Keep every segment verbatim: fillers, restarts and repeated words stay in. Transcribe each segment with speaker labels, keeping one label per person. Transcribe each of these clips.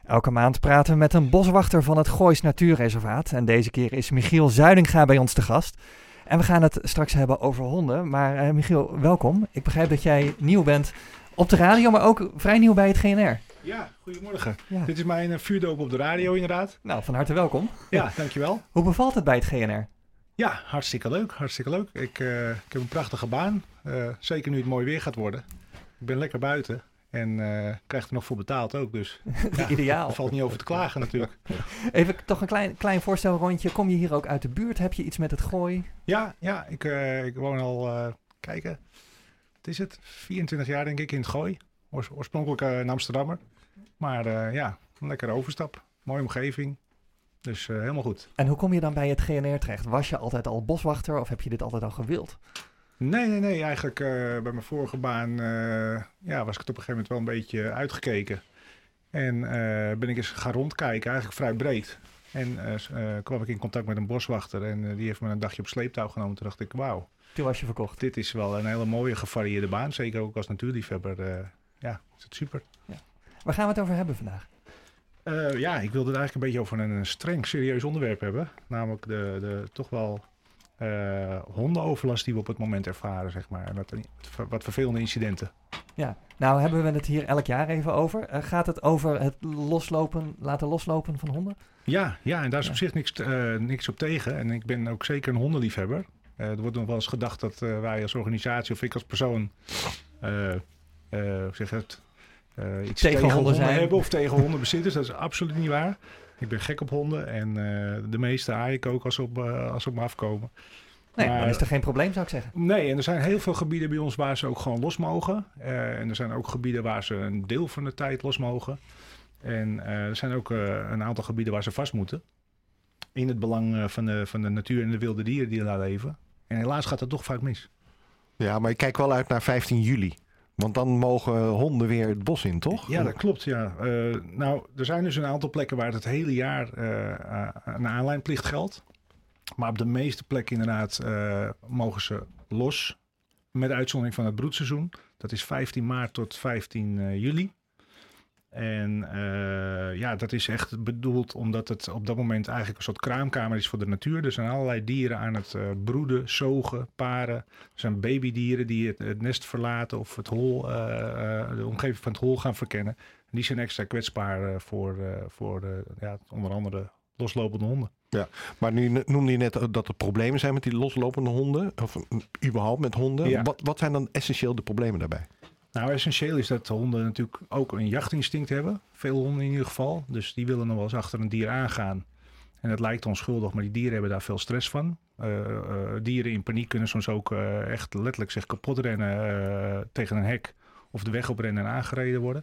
Speaker 1: Elke maand praten we met een boswachter van het Goois Natuurreservaat. En deze keer is Michiel Zuidinga bij ons te gast. En we gaan het straks hebben over honden. Maar uh, Michiel, welkom. Ik begrijp dat jij nieuw bent op de radio, maar ook vrij nieuw bij het G N R.
Speaker 2: Ja, goedemorgen.
Speaker 1: Ja.
Speaker 2: Dit is mijn uh, vuurdoop op de radio inderdaad.
Speaker 1: Nou, van harte welkom.
Speaker 2: Ja, dankjewel.
Speaker 1: Hoe bevalt het bij het G N R?
Speaker 2: Ja, hartstikke leuk. Hartstikke leuk. Ik, uh, ik heb een prachtige baan. Uh, zeker nu het mooi weer gaat worden. Ik ben lekker buiten. En uh, krijg er nog voor betaald ook, dus ja,
Speaker 1: ideaal.
Speaker 2: Er valt niet over te klagen natuurlijk.
Speaker 1: Even toch een klein, klein voorstelrondje. Kom je hier ook uit de buurt? Heb je iets met het Gooi?
Speaker 2: Ja, ja ik, uh, ik woon al, uh, kijken, wat is het? vierentwintig jaar denk ik in het Gooi. Oors- oorspronkelijk uh, een Amsterdammer. Maar uh, ja, een lekkere overstap. Mooie omgeving. Dus uh, helemaal goed.
Speaker 1: En hoe kom je dan bij het G N R terecht? Was je altijd al boswachter of heb je dit altijd al gewild?
Speaker 2: Nee, nee, nee. Eigenlijk uh, bij mijn vorige baan uh, ja, was ik het op een gegeven moment wel een beetje uitgekeken. En uh, ben ik eens gaan rondkijken, eigenlijk vrij breed. En uh, uh, kwam ik in contact met een boswachter en uh, die heeft me een dagje op sleeptouw genomen. Toen dacht ik, wauw.
Speaker 1: Toen was je verkocht.
Speaker 2: Dit is wel een hele mooie gevarieerde baan. Zeker ook als natuurliefhebber. Uh, ja, is het super.
Speaker 1: Ja. Waar gaan we het over hebben vandaag?
Speaker 2: Uh, ja, ik wilde het eigenlijk een beetje over een, een streng serieus onderwerp hebben. Namelijk de, de toch wel... Uh, hondenoverlast die we op het moment ervaren, zeg maar. En wat, wat vervelende incidenten.
Speaker 1: Ja, nou hebben we het hier elk jaar even over. Uh, gaat het over het loslopen, laten loslopen van honden?
Speaker 2: Ja, ja en daar is
Speaker 1: ja.
Speaker 2: op zich niks, uh, niks op tegen. En ik ben ook zeker een hondenliefhebber. Uh, er wordt nog wel eens gedacht dat uh, wij als organisatie of ik als persoon uh, uh, zeg het, uh, iets
Speaker 1: tegen,
Speaker 2: tegen
Speaker 1: honden,
Speaker 2: honden hebben of tegen hondenbezitters. Dat is absoluut niet waar. Ik ben gek op honden en uh, de meeste aai ik ook als ze op, uh, als ze op me afkomen.
Speaker 1: Nee,
Speaker 2: maar,
Speaker 1: dan is er geen probleem, zou ik zeggen.
Speaker 2: Nee, en er zijn heel veel gebieden bij ons waar ze ook gewoon los mogen. Uh, en er zijn ook gebieden waar ze een deel van de tijd los mogen. En uh, er zijn ook uh, een aantal gebieden waar ze vast moeten. In het belang uh, van, de, van de natuur en de wilde dieren die er daar leven. En helaas gaat dat toch vaak mis.
Speaker 3: Ja, maar ik kijk wel uit naar vijftien juli. Want dan mogen honden weer het bos in, toch?
Speaker 2: Ja, dat klopt, ja. Uh, nou, er zijn dus een aantal plekken waar het hele jaar uh, een aanlijnplicht geldt. Maar op de meeste plekken inderdaad uh, mogen ze los. Met uitzondering van het broedseizoen. Dat is vijftien maart tot vijftien juli. En uh, ja, dat is echt bedoeld omdat het op dat moment eigenlijk een soort kraamkamer is voor de natuur. Er zijn allerlei dieren aan het uh, broeden, zogen, paren. Er zijn babydieren die het, het nest verlaten of het hol, uh, uh, de omgeving van het hol gaan verkennen. En die zijn extra kwetsbaar uh, voor, uh, voor uh, ja, onder andere loslopende honden.
Speaker 3: Ja, maar nu noemde je net dat er problemen zijn met die loslopende honden. Of überhaupt met honden.
Speaker 2: Ja.
Speaker 3: Wat, wat zijn dan essentieel de problemen daarbij?
Speaker 2: Nou, essentieel is dat honden natuurlijk ook een jachtinstinct hebben. Veel honden in ieder geval. Dus die willen nog wel eens achter een dier aangaan. En dat lijkt onschuldig, maar die dieren hebben daar veel stress van. Uh, uh, dieren in paniek kunnen soms ook uh, echt letterlijk zich kapot rennen uh, tegen een hek. Of de weg oprennen en aangereden worden.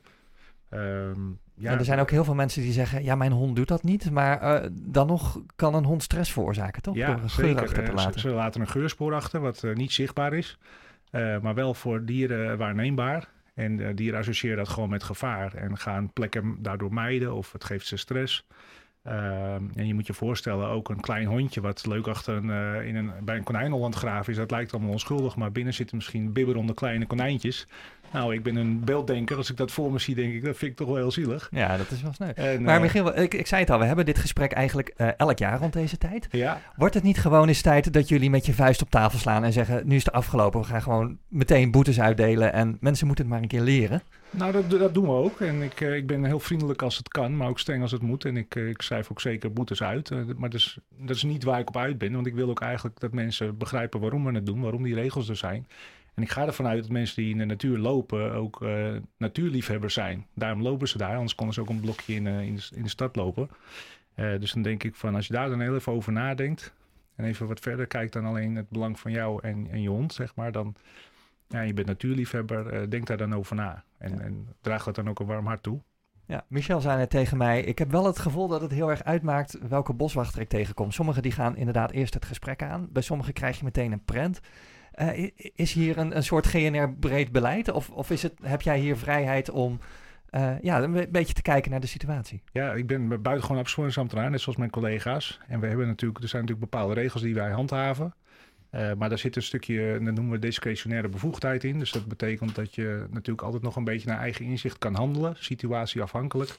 Speaker 2: Um, ja,
Speaker 1: en er zijn ook heel veel mensen die zeggen, ja, mijn hond doet dat niet. Maar uh, dan nog kan een hond stress veroorzaken, toch?
Speaker 2: Ja,
Speaker 1: door een geur achter te
Speaker 2: uh,
Speaker 1: laten.
Speaker 2: Ze, ze laten een geurspoor achter, wat uh, niet zichtbaar is. Uh, maar wel voor dieren waarneembaar. En uh, dieren associëren dat gewoon met gevaar. En gaan plekken daardoor mijden of het geeft ze stress. Uh, en je moet je voorstellen, ook een klein hondje wat leuk achter een, uh, in een, bij een konijnenland graven is. Dat lijkt allemaal onschuldig, maar binnen zitten misschien bibberende kleine konijntjes. Nou, ik ben een beelddenker. Als ik dat voor me zie, denk ik, dat vind ik toch wel heel zielig.
Speaker 1: Ja, dat is wel sneu.
Speaker 2: En,
Speaker 1: maar
Speaker 2: uh,
Speaker 1: Michiel, ik, ik zei het al, we hebben dit gesprek eigenlijk uh, elk jaar rond deze tijd.
Speaker 2: Ja.
Speaker 1: Wordt het niet gewoon eens tijd dat jullie met je vuist op tafel slaan en zeggen, nu is het afgelopen, we gaan gewoon meteen boetes uitdelen en mensen moeten het maar een keer leren?
Speaker 2: Nou, dat, dat doen we ook. En ik, uh, ik ben heel vriendelijk als het kan, maar ook streng als het moet. En ik, uh, ik schrijf ook zeker boetes uit. Uh, maar dat is, dat is niet waar ik op uit ben, want ik wil ook eigenlijk dat mensen begrijpen waarom we het doen, waarom die regels er zijn. En ik ga ervan uit dat mensen die in de natuur lopen ook uh, natuurliefhebbers zijn. Daarom lopen ze daar, anders konden ze ook een blokje in, uh, in, de, in de stad lopen. Uh, dus dan denk ik van, als je daar dan heel even over nadenkt en even wat verder kijkt dan alleen het belang van jou en, en je hond, zeg maar, dan, ja, je bent natuurliefhebber, uh, denk daar dan over na. En, ja. en draag dat dan ook een warm hart toe.
Speaker 1: Ja, Michel zei net tegen mij, ik heb wel het gevoel dat het heel erg uitmaakt welke boswachter ik tegenkom. Sommigen die gaan inderdaad eerst het gesprek aan, bij sommigen krijg je meteen een prent. Uh, is hier een, een soort G N R-breed beleid? Of, of is het, heb jij hier vrijheid om uh, ja, een beetje te kijken naar de situatie?
Speaker 2: Ja, ik ben buitengewoon afsporingsambtenaar, net zoals mijn collega's. En we hebben natuurlijk, er zijn natuurlijk bepaalde regels die wij handhaven. Uh, maar daar zit een stukje, dat noemen we discretionaire bevoegdheid in. Dus dat betekent dat je natuurlijk altijd nog een beetje naar eigen inzicht kan handelen, situatieafhankelijk.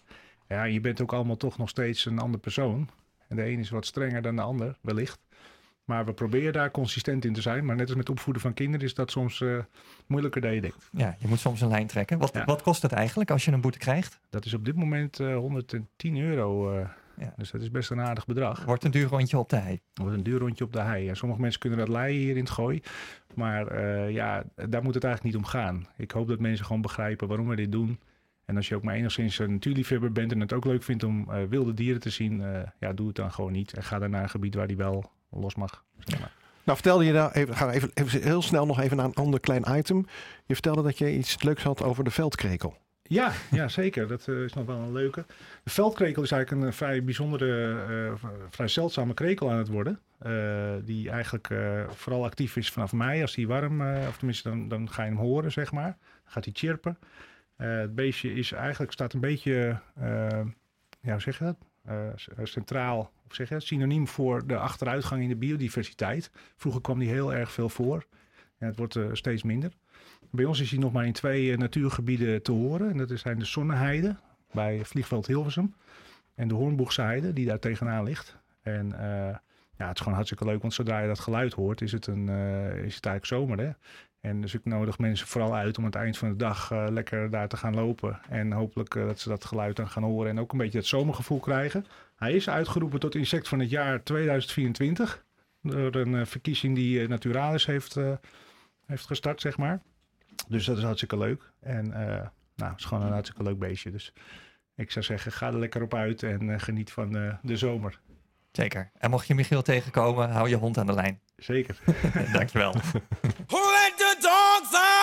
Speaker 2: Ja, je bent ook allemaal toch nog steeds een ander persoon. En de een is wat strenger dan de ander, wellicht. Maar we proberen daar consistent in te zijn. Maar net als met opvoeden van kinderen is dat soms uh, moeilijker dan je denkt.
Speaker 1: Ja, je moet soms een lijn trekken. Wat,
Speaker 2: Ja.
Speaker 1: wat kost het eigenlijk als je een boete krijgt?
Speaker 2: Dat is op dit moment uh, honderdtien euro. Uh,
Speaker 1: Ja.
Speaker 2: Dus dat is best een aardig bedrag.
Speaker 1: Wordt een duur rondje op de hei.
Speaker 2: Dat wordt een duur rondje op de hei. En sommige mensen kunnen dat leiden hier in het Gooi. Maar uh, ja, daar moet het eigenlijk niet om gaan. Ik hoop dat mensen gewoon begrijpen waarom we dit doen. En als je ook maar enigszins een natuurliefhebber bent en het ook leuk vindt om uh, wilde dieren te zien, uh, ja, doe het dan gewoon niet. En ga dan naar een gebied waar die wel los mag. Zeg maar.
Speaker 3: Nou, vertelde je daar even, gaan we even, even heel snel nog even naar een ander klein item. Je vertelde dat je iets leuks had over de veldkrekel.
Speaker 2: Ja, ja, zeker. Dat uh, is nog wel een leuke. De veldkrekel is eigenlijk een uh, vrij bijzondere, uh, vrij zeldzame krekel aan het worden. Uh, die eigenlijk uh, vooral actief is vanaf mei als hij warm, uh, of tenminste dan, dan ga je hem horen, zeg maar. Dan gaat hij chirpen. Uh, het beestje is eigenlijk, staat een beetje, uh, ja, hoe zeg je dat? Uh, centraal, of zeg je dat? Synoniem voor de achteruitgang in de biodiversiteit. Vroeger kwam die heel erg veel voor. En het wordt uh, steeds minder. Bij ons is hij nog maar in twee uh, natuurgebieden te horen. En dat zijn de Zonneheide bij Vliegveld Hilversum. En de Hoornboegse Heide, die daar tegenaan ligt. En uh, ja, het is gewoon hartstikke leuk, want zodra je dat geluid hoort, is het, een, uh, is het eigenlijk zomer, hè? En dus ik nodig mensen vooral uit om aan het eind van de dag uh, lekker daar te gaan lopen. En hopelijk uh, dat ze dat geluid dan gaan horen en ook een beetje het zomergevoel krijgen. Hij is uitgeroepen tot insect van het jaar tweeduizend vierentwintig. Door een uh, verkiezing die uh, Naturalis heeft, uh, heeft gestart, zeg maar. Dus dat is hartstikke leuk. En uh, nou, het is gewoon een hartstikke leuk beestje. Dus ik zou zeggen, ga er lekker op uit en uh, geniet van uh, de zomer.
Speaker 1: Zeker. En mocht je Michiel tegenkomen, hou je hond aan de lijn.
Speaker 2: Zeker.
Speaker 1: Dankjewel.
Speaker 4: Who let the dogs out?